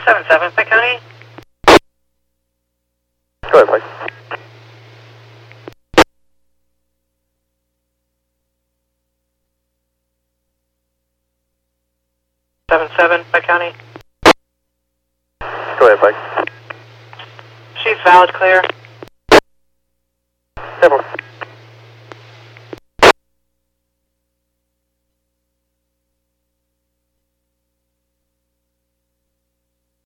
7-7, Pike County. Go ahead, Pike. 7-7, Pike County. Go ahead, Pike. She's valid, clear. 7.